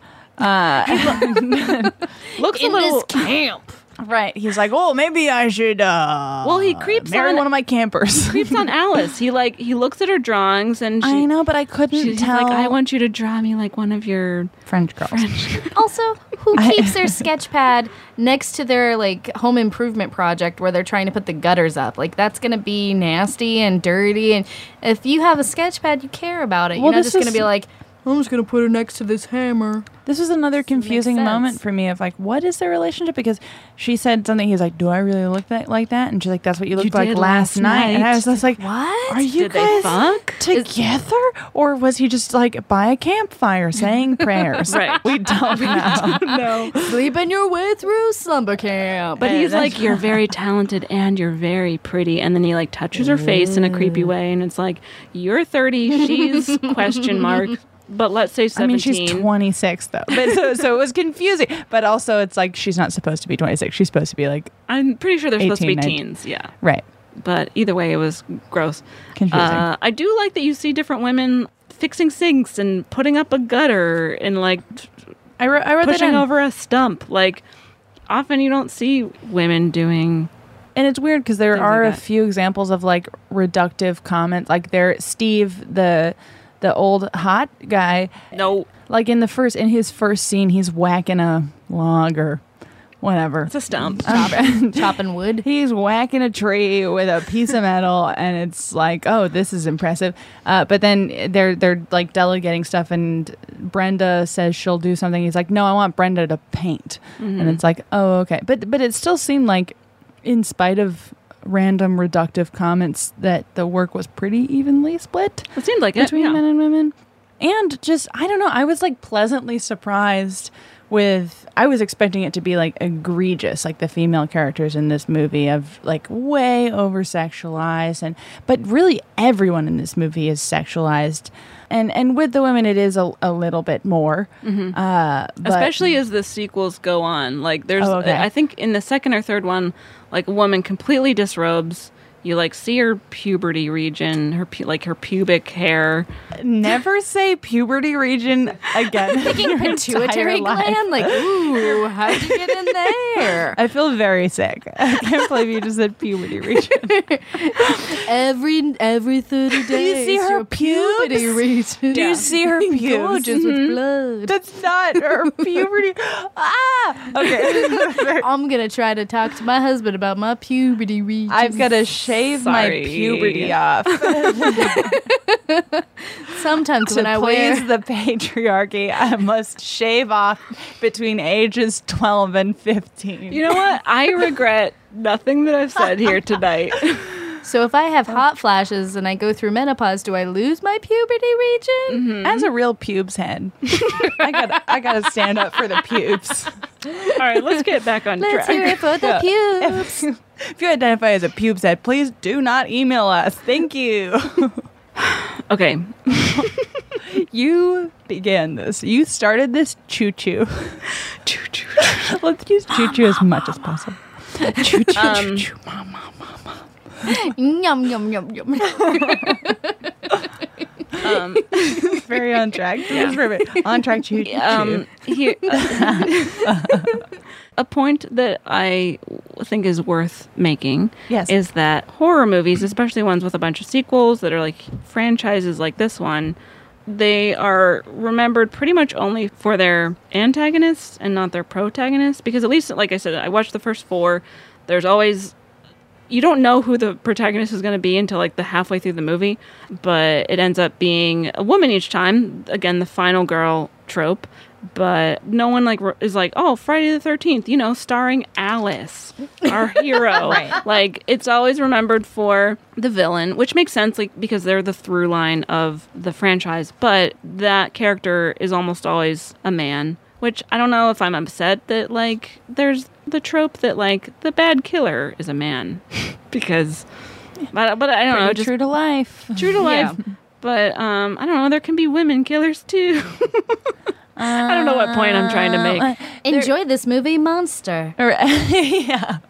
Looks in a little this camp. Right. He's like, oh, maybe I should well, he creeps marry on one of my campers. creeps on Alice. He looks at her drawings and I know, but I couldn't she's tell. like, I want you to draw me like one of your French girls. Also, who keeps their sketch pad next to their like home improvement project where they're trying to put the gutters up? Like that's gonna be nasty and dirty. And if you have a sketch pad, you care about it. Well, You're not this just gonna is- be like, I'm just gonna put it next to this hammer. This was another confusing sense. moment for me of like, what is their relationship? Because she said something. He's like, do I really look like that? And she's like, that's what you looked like did last night. And I was just like, What? are you Did they guys fuck? together? Or was he just like by a campfire saying prayers? Right. We don't know. Sleeping your way through slumber camp. But he's like, you're very talented and you're very pretty. And then he like touches her face in a creepy way. And it's like, you're 30, she's question mark. But let's say 17. I mean, she's 26 though. But so it was confusing. But also it's like she's not supposed to be 26. She's supposed to be like I'm pretty sure they're supposed to be 18, 19. teens. Yeah. right. But either way, it was gross. Confusing. I do like that you see different women fixing sinks and putting up a gutter and like I wrote that pushing in. over a stump. Like often you don't see women doing. And it's weird because there Things are like a that. few examples of like reductive comments. Like Steve, the old hot guy, No, like in his first scene, he's whacking a log or whatever. it's a stump. chopping wood. He's whacking a tree with a piece of metal, and it's like, oh, this is impressive. But then they're like delegating stuff, and Brenda says she'll do something. He's like, no, I want Brenda to paint, and it's like, oh, okay. But it still seemed like, in spite of random reductive comments, that the work was pretty evenly split It seemed like it. between Yeah. men and women. And just, I don't know, I was like pleasantly surprised I was expecting it to be like egregious, like the female characters in this movie of like way over sexualized, but really everyone in this movie is sexualized. And with the women, it is a little bit more. But Especially as the sequels go on. Like there's, Oh, okay. I think in the second or third one, like a woman completely disrobes. You like see her puberty region, her pubic hair. never say puberty region again. Thinking pituitary gland. Like, ooh, how'd you get in there? I feel very sick. I can't believe you just said puberty region. Every 30 days. Do you see her your puberty pubes? region. Do you see her pubes? Gorgeous with blood. That's not her puberty. Okay. I'm gonna try to talk to my husband about my puberty region. I've got to shave my Sorry. puberty off Sometimes to when I wear please the patriarchy. I must shave off between ages 12 and 15. You know what? I regret nothing that I've said here tonight. So if I have hot flashes and I go through menopause, do I lose my puberty region? As a real pubes head, I gotta stand up for the pubes. All right, let's get back on Let's track. hear it for the pubes. If you identify as a pubes head, please do not email us. Thank you. Okay. You began this. You started this choo-choo. Choo-choo. Let's use choo-choo as much as possible. Choo-choo, choo-choo. Mama. Yum yum yum yum. Very on track. That's perfect. On track, choo-choo. Here, a point that I think is worth making Yes. is that horror movies, especially ones with a bunch of sequels that are like franchises like this one, they are remembered pretty much only for their antagonists and not their protagonists. Because at least, like I said, I watched the first 4. There's always... You don't know who the protagonist is going to be until like the halfway through the movie, but it ends up being a woman each time. Again, the final girl trope. But no one like is like, oh, Friday the 13th, starring Alice, our hero. Right. Like, it's always remembered for the villain, which makes sense, like, because they're the through line of the franchise. But that character is almost always a man, which I don't know if I'm upset that, like, there's the trope that, like, the bad killer is a man. Because, but I don't know. Just, true to life. True to life. Yeah. But, I don't know, there can be women killers, too. I don't know what point I'm trying to make. Enjoy this movie, Monster. Yeah.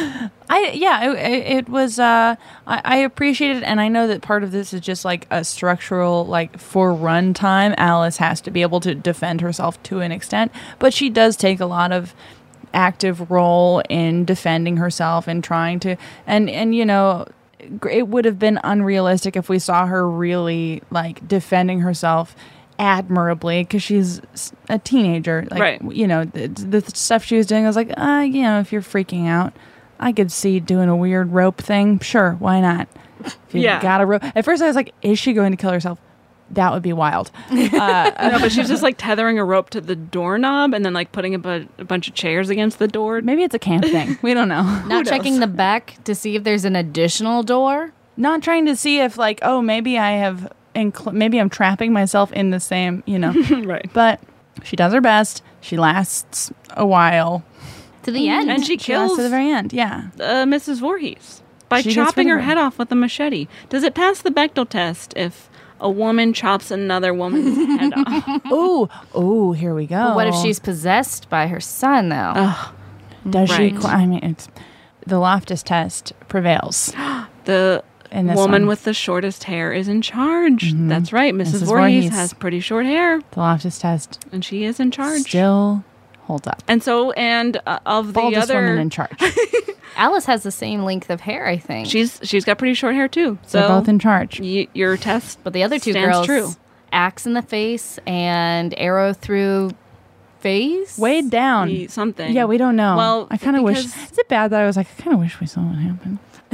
It was, I appreciate it, and I know that part of this is just like a structural, like, for runtime, Alice has to be able to defend herself to an extent, but she does take a lot of active role in defending herself and trying to, and it would have been unrealistic if we saw her really, like, defending herself admirably because she's a teenager, like, right. The stuff she was doing, I was like, if you're freaking out, I could see doing a weird rope thing, sure, why not? If you got a rope. At first I was like, is she going to kill herself? That would be wild. No, but she's just like tethering a rope to the doorknob and then like putting a bunch of chairs against the door. Maybe it's a camp thing, we don't know. Not checking the back to see if there's an additional door, not trying to see if, like, oh, maybe I have maybe I'm trapping myself in the same, Right. But she does her best. She lasts a while. To the end. And she kills to the very end, yeah. Mrs. Voorhees by chopping her head off with a machete. Does it pass the Bechdel test if a woman chops another woman's head off? Ooh, here we go. But what if she's possessed by her son, though? Does right. she? I mean, the Loftus test prevails. The woman with the shortest hair is in charge. Mm-hmm. That's right. Mrs. Voorhees has pretty short hair. The Loftus test. And she is in charge. Still holds up. And so, of the Baldest other... woman in charge. Alice has the same length of hair, I think. She's got pretty short hair, too. So they're both in charge. Your test But the other two stands girls, true. axe in the face and arrow through face? Weighed down. Something. Yeah, we don't know. Well, I kind of wish... Is it bad that I was like, I kind of wish we saw what happened?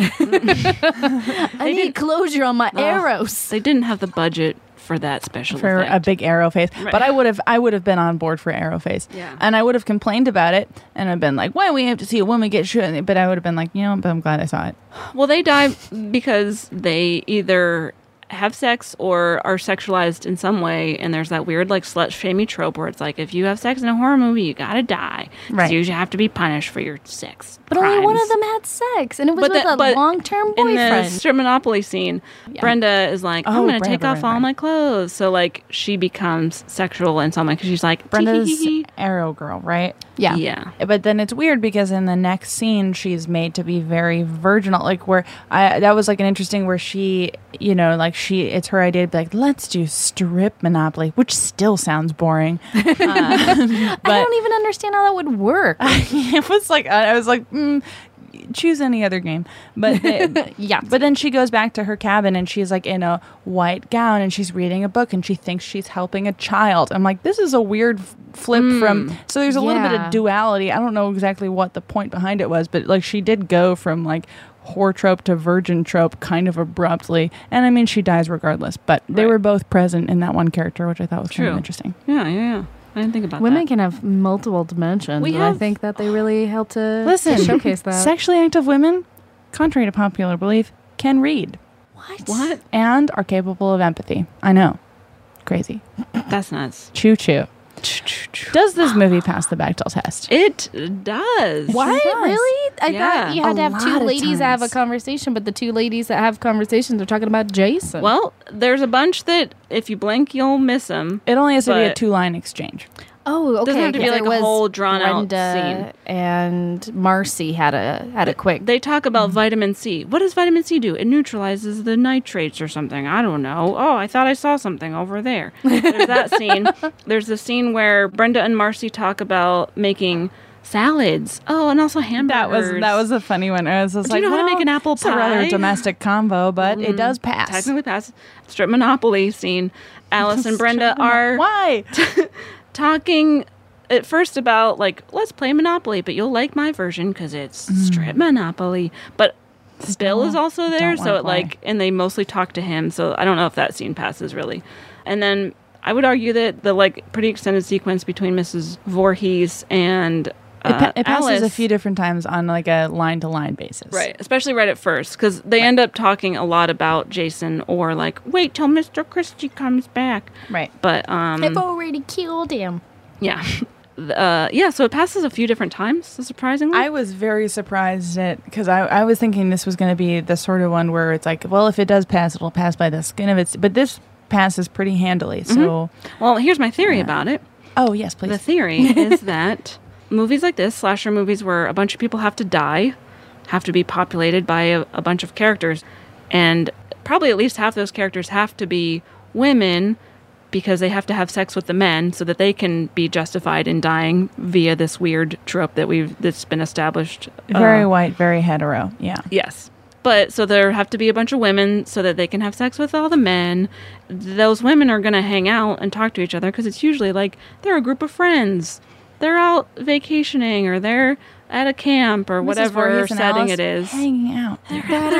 I need closure on my arrows. They didn't have the budget for that special for effect. a big arrow face, right. But I would have been on board for arrow face, and I would have complained about it, and I've been like, why we have to see a woman get shot? But I would have been like, but I'm glad I saw it. Well, they die because they either have sex or are sexualized in some way, and there's that weird like slut-shamey trope where it's like, if you have sex in a horror movie, you gotta die. Right. So you have to be punished for your sex. But crimes. only one of them had sex, and it was with a long-term boyfriend. In the strip monopoly scene, Brenda is like, I'm gonna take off all my clothes. So like she becomes sexual in some way because she's like, Brenda's arrow girl, right? Yeah. But then it's weird because in the next scene, she's made to be very virginal. Like that was like an interesting where she, it's her idea to be like, let's do strip Monopoly, which still sounds boring. But I don't even understand how that would work. It was like, I was like, choose any other game. But But then she goes back to her cabin and she's like in a white gown and she's reading a book and she thinks she's helping a child. I'm like, this is a weird flip from. So there's a little bit of duality. I don't know exactly what the point behind it was, but like she did go from like whore trope to virgin trope kind of abruptly, and I mean she dies regardless, but they were both present in that one character, which I thought was kind of interesting. Yeah. I didn't think about Women that. can have multiple dimensions. I think that they really help to showcase that. Sexually active women, contrary to popular belief, can read. What? And are capable of empathy. I know. Crazy. That's nuts. Choo choo. Does this movie pass the Bechdel test? It does. What? Really? I thought you had to have two ladies that have a times. conversation, but the two ladies that have conversations are talking about Jason. Well, there's a bunch that if you blink, you'll miss them. It only has to be a 2-line exchange. Oh, okay. Doesn't have to be like a whole drawn out Brenda scene. And Marcy had a quick. They talk about vitamin C. What does vitamin C do? It neutralizes the nitrates or something. I don't know. Oh, I thought I saw something over there. There's that scene. There's the scene where Brenda and Marcy talk about making salads. Oh, and also hamburgers. That was a funny one. I was just Do you know how to make an apple It's a rather pie? domestic combo, but it does pass. Technically pass. Strip Monopoly scene. Alice and Brenda are Why? talking at first about, like, let's play Monopoly, but you'll like my version because it's Strip Monopoly. But Bill is also there, so and they mostly talk to him, so I don't know if that scene passes really. And then I would argue that the, like, pretty extended sequence between Mrs. Voorhees and it passes Alice, a few different times on like a line-to-line basis. right, especially right at first, because they end up talking a lot about Jason, or like, wait till Mr. Christie comes back. Right. But I've already killed him. yeah. So it passes a few different times, surprisingly. I was very surprised at, because I was thinking this was going to be the sort of one where it's like, well, if it does pass, it'll pass by the skin of its, but this passes pretty handily. So, Well, here's my theory about it. Oh, yes, please. The theory is that movies like this, slasher movies where a bunch of people have to die, have to be populated by a bunch of characters, and probably at least half those characters have to be women because they have to have sex with the men so that they can be justified in dying via this weird trope that's been established. Very white, very hetero. Yeah. Yes. But so there have to be a bunch of women so that they can have sex with all the men. Those women are going to hang out and talk to each other because it's usually like they're a group of friends. They're out vacationing or they're at a camp or whatever setting it is. Hanging out. They're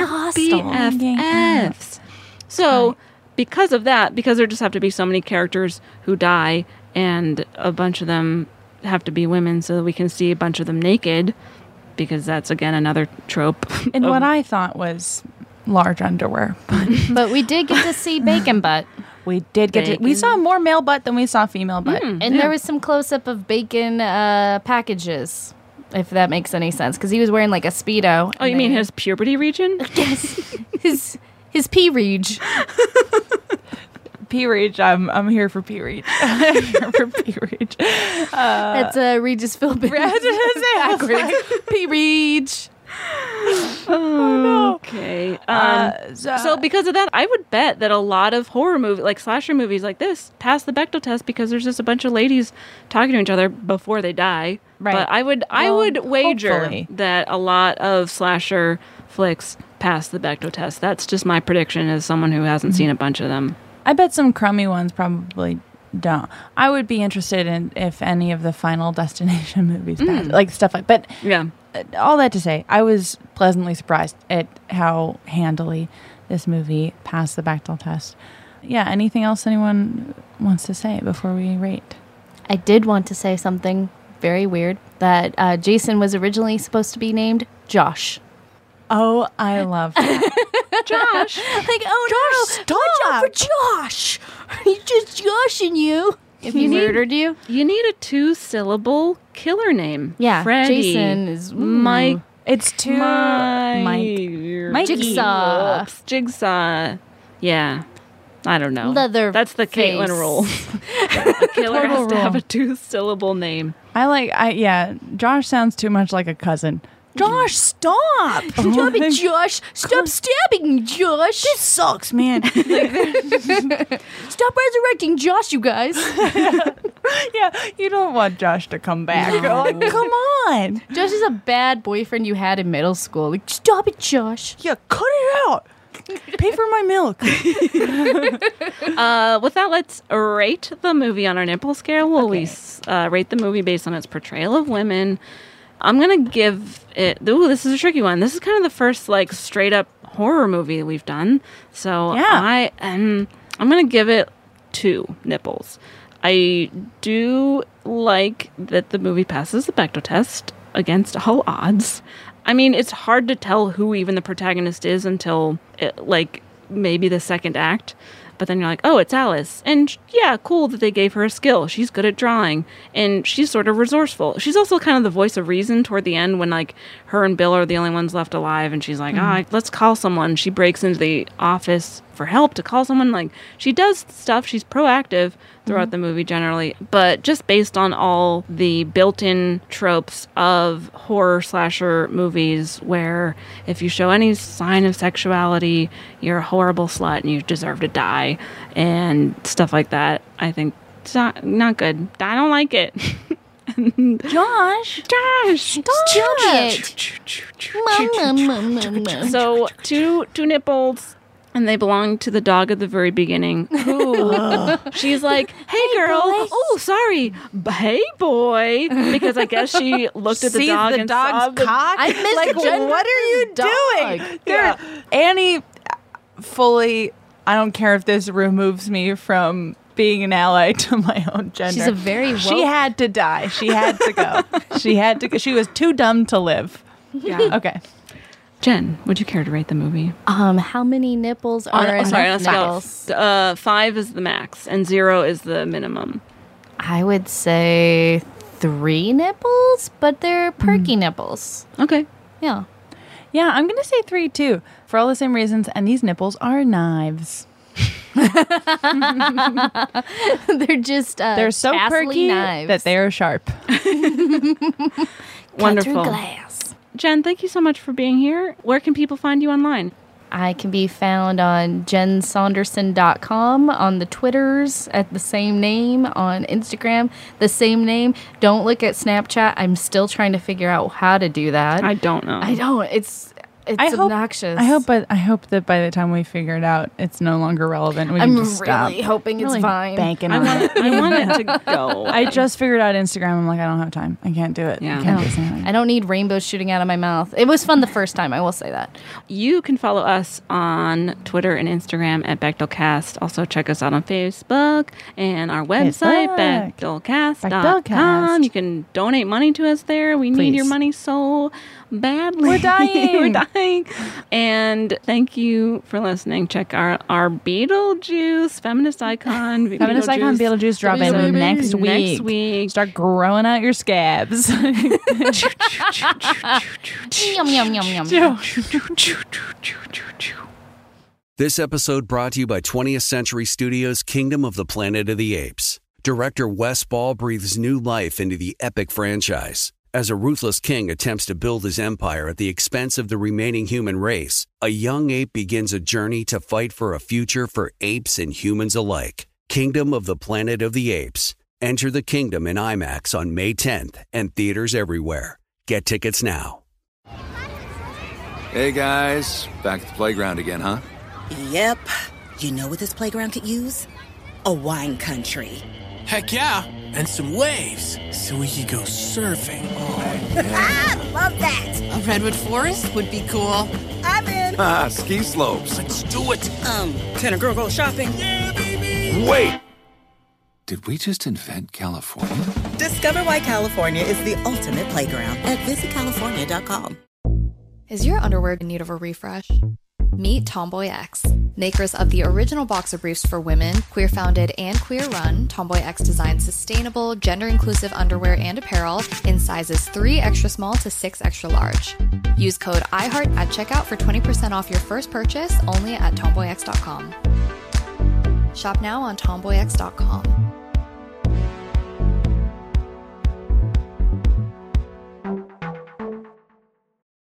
BFFs. So because of that, because there just have to be so many characters who die and a bunch of them have to be women so that we can see a bunch of them naked, because that's, again, another trope. And what I thought was large underwear. But we did get to see bacon butt. We did get to. We saw more male butt than we saw female butt. And there was some close-up of bacon packages, if that makes any sense, because he was wearing like a Speedo. Oh, you mean his puberty region? Yes. His pee-reach. P-Reach, I'm here for P-Reach. I'm here for P-Reach. That's Regis Philbin. P-Reach. Okay. So because of that, I would bet that a lot of horror movies, like slasher movies like this, pass the Bechdel test because there's just a bunch of ladies talking to each other before they die. Right. But I would wager hopefully that a lot of slasher flicks pass the Bechdel test. That's just my prediction as someone who hasn't seen a bunch of them. I bet some crummy ones probably don't. I would be interested in if any of the Final Destination movies pass, like stuff like. But yeah, all that to say, I was pleasantly surprised at how handily this movie passed the Bechdel test. Yeah. Anything else anyone wants to say before we rate? I did want to say something very weird, that Jason was originally supposed to be named Josh. Oh, I love that. Josh. Like, oh Josh, no, watch out for Josh. He's just joshing you. If he murdered you. You need a 2-syllable killer name. Yeah, Freddy. Jason is Mike. It's too Mike. Jigsaw. Whoops, Jigsaw. Yeah. I don't know. Leather. That's the face. Caitlin rule. A killer has to have a 2-syllable name. Josh sounds too much like a cousin. Josh, stop! Stop it, Josh! Stop stabbing me, Josh! This sucks, man. Stop resurrecting Josh, you guys. Yeah, you don't want Josh to come back. No. Like, come on. Josh is a bad boyfriend you had in middle school. Like, stop it, Josh. Yeah, cut it out. Pay for my milk. With that, let's rate the movie on our nipple scale. Will we rate the movie based on its portrayal of women? I'm going to give it... Ooh, this is a tricky one. This is kind of the first, like, straight-up horror movie we've done. So yeah. I'm going to give it 2 nipples. I do like that the movie passes the Bechdel test against all odds. I mean, it's hard to tell who even the protagonist is until, maybe the second act. But then you're like, oh, it's Alice. And yeah, cool that they gave her a skill. She's good at drawing. And she's sort of resourceful. She's also kind of the voice of reason toward the end when, like, her and Bill are the only ones left alive. And she's like, let's call someone. She breaks into the office for help to call someone. Like, she does stuff. She's proactive throughout the movie generally. But just based on all the built-in tropes of horror slasher movies where if you show any sign of sexuality, you're a horrible slut and you deserve to die and stuff like that, I think it's not good. I don't like it. Josh. Stop it. So two nipples, and they belong to the dog at the very beginning. Who she's like, "Hey girl, boy." oh sorry, hey boy," because I guess she looked at the Sees dog the and saw dog's cock. I missed Like, Jen what are you Nurse's doing? dog. Annie fully. I don't care if this removes me from being an ally to my own gender. She's a very She woke- had to die. She had to go. She had to go. She was too dumb to live. Yeah. Okay. Jen, would you care to rate the movie? How many nipples are in Sorry, on a scale. nipples? 5 is the max, and 0 is the minimum. I would say 3 nipples, but they're perky nipples. Okay. Yeah. Yeah, I'm going to say 3 too, for all the same reasons. And these nipples are knives. They're just They're so tassely perky knives. that they are sharp. Wonderful. Cut through glass. Jen, thank you so much for being here. Where can people find you online? I can be found on jensaunderson.com, on the Twitters at the same name, on Instagram, the same name. Don't look at Snapchat. I'm still trying to figure out how to do that. I don't know. I don't. It's obnoxious. I hope that by the time we figure it out, it's no longer relevant. We I'm can just stop. really hoping it's Really fine. banking I on want, it. I want it to go. I just figured out Instagram. I'm like, I don't have time. I can't do it. Yeah. I can't No. do something. I don't need rainbows shooting out of my mouth. It was fun the first time, I will say that. You can follow us on Twitter and Instagram at Bechdelcast. Also, check us out on Facebook and our website, Facebook. Bechdelcast.com. Bechdelcast. You can donate money to us there. We need Please. your money so badly. We're dying. We're dying. And thank you for listening. Check our Beetlejuice, feminist icon. Feminist icon Beetlejuice dropping next week. Next week. Start growing out your scabs. Yum, yum, yum, yum. This episode brought to you by 20th Century Studios' Kingdom of the Planet of the Apes. Director Wes Ball breathes new life into the epic franchise. As a ruthless king attempts to build his empire at the expense of the remaining human race, a young ape begins a journey to fight for a future for apes and humans alike. Kingdom of the Planet of the Apes. Enter the kingdom in IMAX on May 10th and theaters everywhere. Get tickets now. Hey guys, back at the playground again, huh? Yep. You know what this playground could use? A wine country. Heck yeah, and some waves so we could go surfing. Ah, love that. A redwood forest would be cool. I'm in. Ah, ski slopes. Let's do it. Can a girl go shopping? Yeah, baby. Wait! Did we just invent California? Discover why California is the ultimate playground at visitcalifornia.com. Is your underwear in need of a refresh? Meet Tomboy X. Makers of the original boxer briefs for women, queer-founded and queer-run, Tomboy X designs sustainable, gender-inclusive underwear and apparel in sizes 3 extra small to 6 extra large. Use code IHEART at checkout for 20% off your first purchase only at tomboyx.com. Shop now on tomboyx.com.